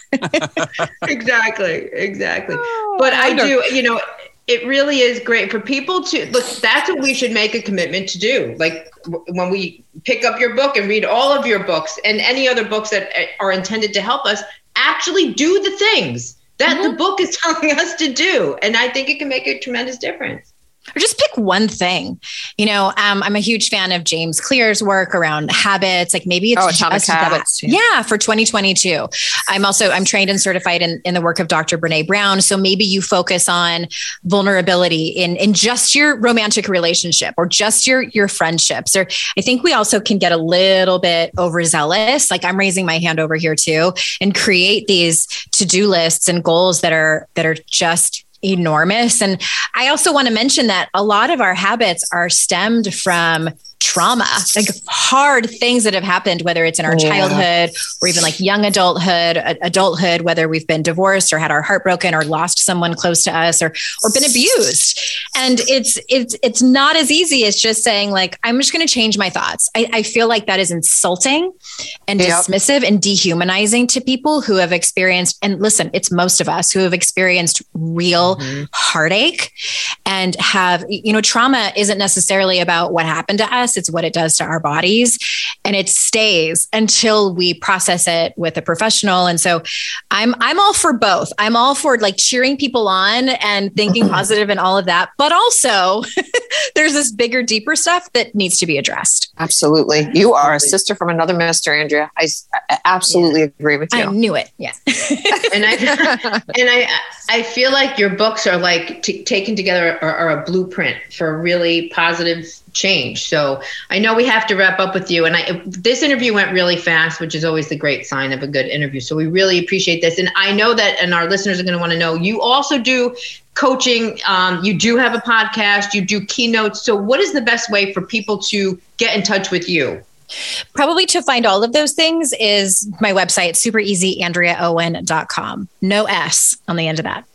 Exactly, exactly. Oh, but I, I do, you know, it really is great for people to look. That's what we should make a commitment to do. Like when we pick up your book and read all of your books and any other books that are intended to help us, actually do the things that mm-hmm. the book is telling us to do. And I think it can make a tremendous difference. Or just pick one thing. You know, um, I'm a huge fan of James Clear's work around habits. Like maybe it's oh, Atomic just Habits. Yeah. yeah, for twenty twenty-two. I'm also, I'm trained and certified in, in the work of Doctor Brene Brown. So maybe you focus on vulnerability in, in just your romantic relationship or just your, your friendships. Or I think we also can get a little bit overzealous. Like I'm raising my hand over here too, and create these to-do lists and goals that are, that are just enormous. And I also want to mention that a lot of our habits are stemmed from trauma, like hard things that have happened, whether it's in our yeah. childhood or even like young adulthood, adulthood, whether we've been divorced or had our heart broken or lost someone close to us or, or been abused. And it's, it's, it's not as easy as just saying like, I'm just going to change my thoughts. I, I feel like that is insulting and yep. dismissive and dehumanizing to people who have experienced, and listen, it's most of us who have experienced real mm-hmm. heartache and have, you know, trauma isn't necessarily about what happened to us. It's what it does to our bodies, and it stays until we process it with a professional. And so I'm, I'm all for both. I'm all for like cheering people on and thinking positive and all of that. But also there's this bigger, deeper stuff that needs to be addressed. Absolutely. You are a sister from another mister, Andrea. I, I absolutely yeah. agree with you. I knew it. Yeah. and I, and I, I feel like your books are like t- taken together are, are a blueprint for a really positive change. So I know we have to wrap up with you. And I, this interview went really fast, which is always the great sign of a good interview. So we really appreciate this. And I know that, and our listeners are going to want to know, you also do coaching. Um, you do have a podcast, you do keynotes. So what is the best way for people to get in touch with you? Probably to find all of those things is my website, super easy andrea owen dot com. No S on the end of that.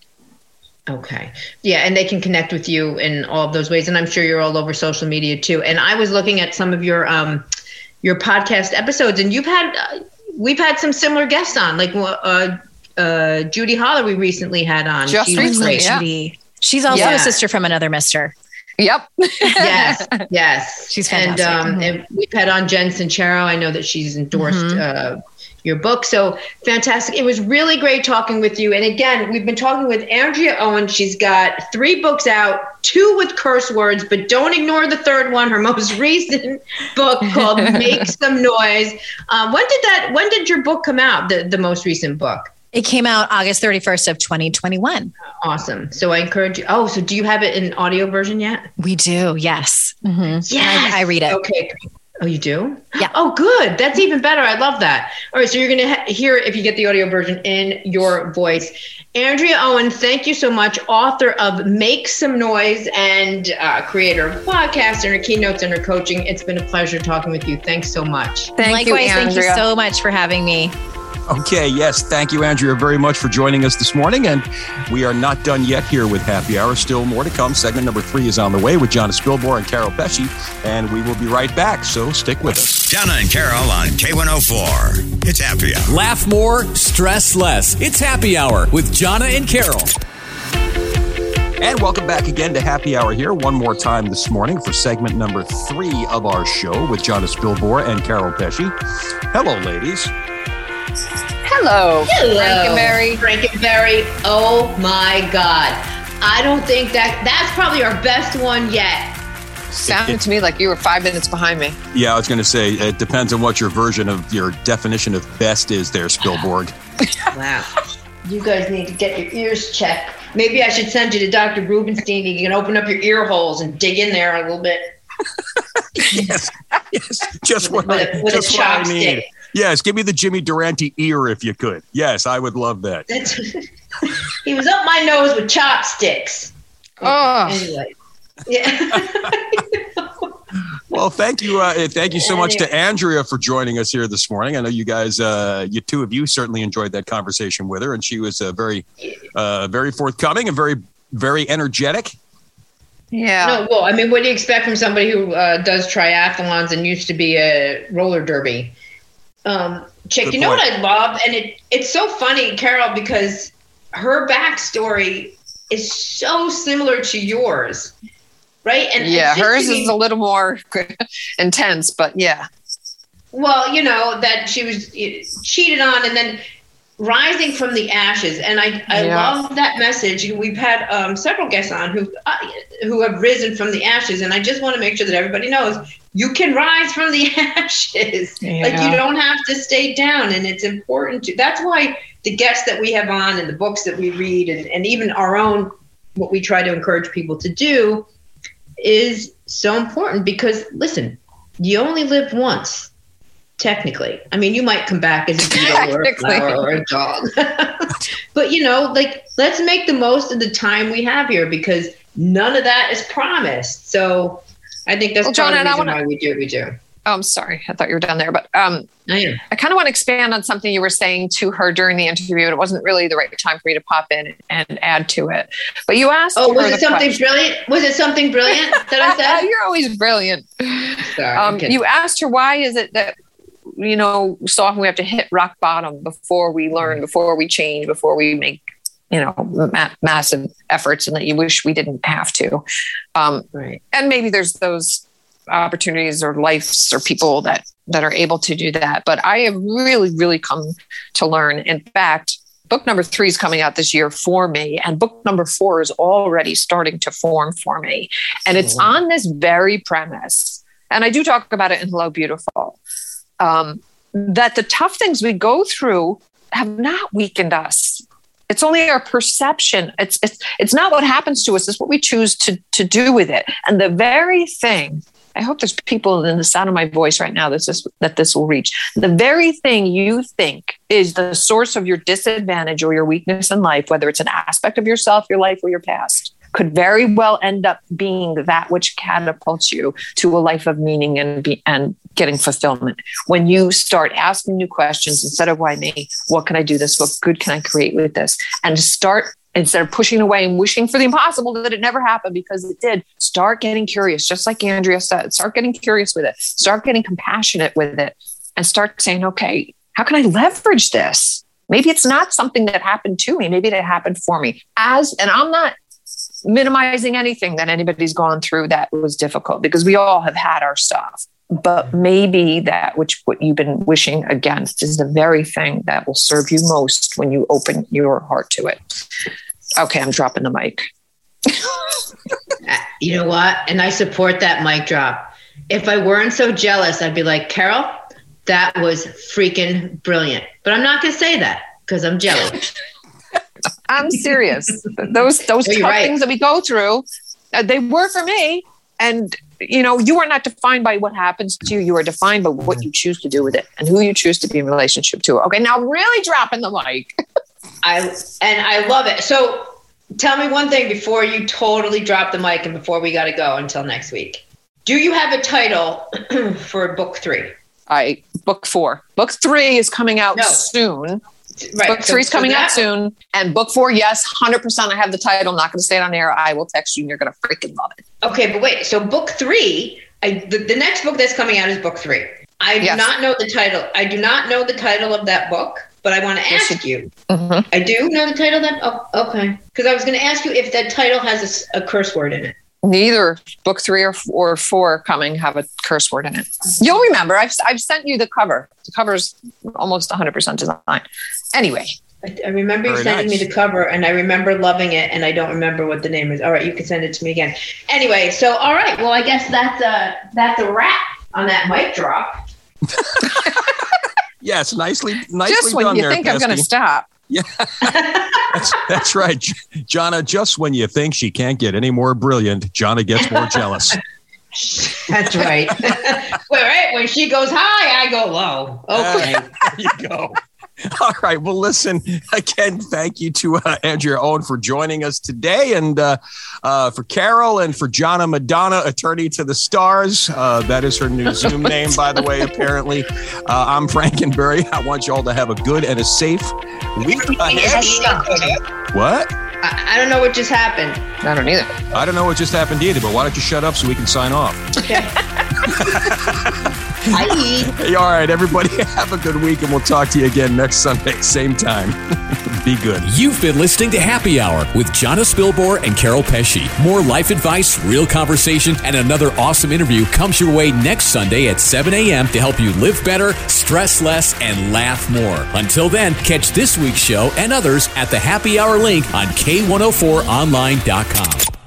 Okay. Yeah. And they can connect with you in all of those ways. And I'm sure you're all over social media too. And I was looking at some of your, um, your podcast episodes, and you've had, uh, we've had some similar guests on, like, uh, uh, Judy Holler we recently had on. Just she recently, was yeah. Judy. She's also yeah. a sister from another mister. Yep. yes. Yes. She's fantastic. And, um, mm-hmm. and we've had on Jen Sincero. I know that she's endorsed, mm-hmm. uh, your book. So fantastic. It was really great talking with you. And again, we've been talking with Andrea Owen. She's got three books out, two with curse words, but don't ignore the third one, her most recent book called Make Some Noise. Um, when did that, when did your book come out? The, the most recent book? It came out August thirty-first of twenty twenty-one. Awesome. So I encourage you. Oh, so do you have it in audio version yet? We do. Yes. Mm-hmm. Yes. I, I read it. Okay. Oh, you do? Yeah. Oh, good. That's even better. I love that. All right. So you're going to ha- hear it if you get the audio version in your voice. Andrea Owen, thank you so much. Author of Make Some Noise and uh, creator of podcasts and her keynotes and her coaching. It's been a pleasure talking with you. Thanks so much. Thank Likewise, you, Andrea. Thank you so much for having me. Okay, yes. Thank you, Andrea, very much for joining us this morning. And we are not done yet here with Happy Hour. Still more to come. Segment number three is on the way with Jonna Spilbor and Carol Pesci. And we will be right back. So stick with us. Jonna and Carol on K one oh four. It's Happy Hour. Laugh more, stress less. It's Happy Hour with Jonna and Carol. And welcome back again to Happy Hour here one more time this morning for segment number three of our show with Jonna Spilbor and Carol Pesci. Hello, ladies. Hello. Hello. Frankenberry. Frankenberry. Oh my God. I don't think that that's probably our best one yet. Sounded to me like you were five minutes behind me. Yeah, I was going to say, it depends on what your version of your definition of best is there, Spilborg. Wow. You guys need to get your ears checked. Maybe I should send you to Doctor Rubenstein. You can open up your ear holes and dig in there a little bit. Yes, yes, just what, with a, with just a what I chopstick. need. Yes, give me the Jimmy Durante ear if you could. Yes, I would love that. That's, he was up my nose with chopsticks. Oh. Anyway. Yeah. Well, thank you. Uh, thank you so much to Andrea for joining us here this morning. I know you guys, uh, you two of you certainly enjoyed that conversation with her, and she was uh, very, uh, very forthcoming and very, very energetic. Yeah. No, well, I mean, what do you expect from somebody who uh, does triathlons and used to be a roller derby? Um, chick, Good you know point. what I love? And it it's so funny, Carol, because her backstory is so similar to yours, right? And Yeah, it's just hers to me- is a little more intense, but yeah. Well, you know, that she was uh, cheated on and then rising from the ashes. And I, I Yeah. love that message. We've had um, several guests on who uh, who have risen from the ashes. And I just want to make sure that everybody knows you can rise from the ashes. Yeah. Like you don't have to stay down. And it's important to, that's why the guests that we have on and the books that we read and, and even our own, what we try to encourage people to do is so important because listen, you only live once. Technically, I mean, you might come back as a beetle or a flower or a dog, but you know, like, let's make the most of the time we have here because none of that is promised. So I think that's Well, part Jonna, of the and I reason wanna- why we do what we do. Oh, I'm sorry. I thought you were down there, but um, I am. I kind of want to expand on something you were saying to her during the interview. And it wasn't really the right time for me to pop in and add to it. But you asked. Oh, was her it the something question. brilliant? Was it something brilliant that I said? You're always brilliant. Sorry, Um, I'm kidding. you asked her, why is it that, you know, so often we have to hit rock bottom before we learn, before we change, before we make, you know, ma- massive efforts, and that you wish we didn't have to. Um, right. and maybe there's those opportunities or lives or people that that are able to do that. But I have really, really come to learn. In fact, book number three is coming out this year for me, and book number four is already starting to form for me. And it's Oh, wow. on this very premise. And I do talk about it in Hello, Beautiful, um, that the tough things we go through have not weakened us. It's only our perception. It's it's it's not what happens to us. It's what we choose to to do with it. And the very thing, I hope there's people in the sound of my voice right now that this, that this will reach. The very thing you think is the source of your disadvantage or your weakness in life, whether it's an aspect of yourself, your life, or your past, could very well end up being that which catapults you to a life of meaning and be, and getting fulfillment. When you start asking new questions instead of why me, what can I do this? What good can I create with this? And start, instead of pushing away and wishing for the impossible that it never happened, because it did, start getting curious. Just like Andrea said, start getting curious with it, start getting compassionate with it, and start saying, okay, how can I leverage this? Maybe it's not something that happened to me. Maybe it happened for me. As, and I'm not minimizing anything that anybody's gone through that was difficult, because we all have had our stuff. But maybe that which what you've been wishing against is the very thing that will serve you most when you open your heart to it. Okay, I'm dropping the mic. You know what? And I support that mic drop. If I weren't so jealous, I'd be like, Carol, that was freaking brilliant. But I'm not going to say that because I'm jealous. I'm serious. Those those tough right. things that we go through, uh, they were for me. And, you know, you are not defined by what happens to you. You are defined by what you choose to do with it and who you choose to be in relationship to. Okay, now really dropping the mic. I and I love it. So tell me one thing before you totally drop the mic and before we got to go until next week. Do you have a title for book three? I book four. Book three is coming out No. soon. Right. Book so- three is so coming that- out soon. And book four, yes, one hundred percent. I have the title. I'm not going to say it on air. I will text you and you're going to freaking love it. Okay, but wait. So book three, I, the, the next book that's coming out is book three. I do Yes. not know the title. I do not know the title of that book, but I want to Yes, ask you. Mhm. I do know the title of that. Oh, okay. Because I was going to ask you if that title has a s- a, curse word in it. Neither book three or, or four coming have a curse word in it. You'll remember. I've, I've sent you the cover. The cover's almost one hundred percent design. Anyway. I, I remember you Very sending nice. me the cover, and I remember loving it, and I don't remember what the name is. All right, you can send it to me again. Anyway, so all right. Well, I guess that's a that's a wrap on that mic drop. Yes, nicely, nicely Just when done you there, think I'm going to Pesky. stop. That's, that's right, J- Jonna. Just when you think she can't get any more brilliant, Jonna gets more jealous. That's right. Well, right. When she goes high, I go low. Okay. There you go. All right. Well, listen, again, thank you to uh, Andrea Owen for joining us today, and uh, uh, for Carol and for Jonna Madonna, Attorney to the Stars. Uh, that is her new Zoom name, by the way, apparently. Uh, I'm Frankenberry. I want you all to have a good and a safe week ahead. What? I, I don't know what just happened. I don't either. I don't know what just happened either, but why don't you shut up so we can sign off? Bye. Hey, all right, everybody, have a good week, and we'll talk to you again next Sunday, same time. Be good. You've been listening to Happy Hour with Jonna Spilbor and Carol Pesci. More life advice, real conversation, and another awesome interview comes your way next Sunday at seven a.m. to help you live better, stress less, and laugh more. Until then, catch this week's show and others at the Happy Hour link on K one oh four online dot com.